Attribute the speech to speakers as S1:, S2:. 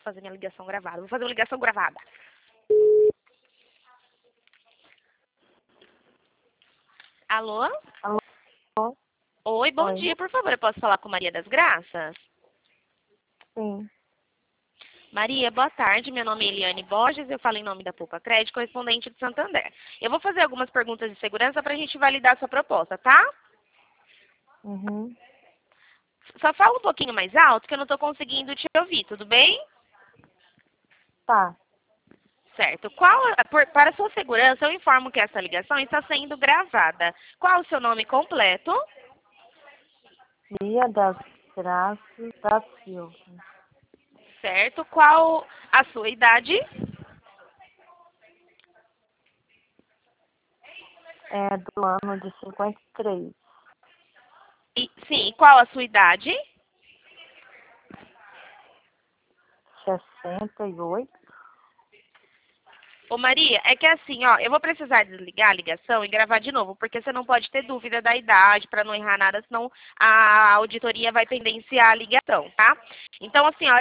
S1: fazer minha ligação gravada. Vou fazer uma ligação gravada. Alô?
S2: Alô?
S1: Oi, bom
S2: Oi.
S1: dia, por favor. Eu posso falar com Maria das Graças?
S2: Sim.
S1: Maria, boa tarde. Meu nome é Eliane Borges. Eu falo em nome da Poupa Crédito, correspondente de Santander. Eu vou fazer algumas perguntas de segurança para a gente validar a sua proposta, tá?
S2: Uhum.
S1: Só fala um pouquinho mais alto que eu não estou conseguindo te ouvir, tudo bem?
S2: Tá.
S1: Certo. Para sua segurança, eu informo que essa ligação está sendo gravada. Qual o seu nome completo?
S2: Maria das Graças da Silva.
S1: Certo. Qual a sua idade?
S2: É do ano de 53.
S1: Sim, qual a sua idade?
S2: 68.
S1: Ô Maria, é que assim, ó, eu vou precisar desligar a ligação e gravar de novo, porque você não pode ter dúvida da idade para não errar nada, senão a auditoria vai pendenciar a ligação, tá? Então, assim, ó,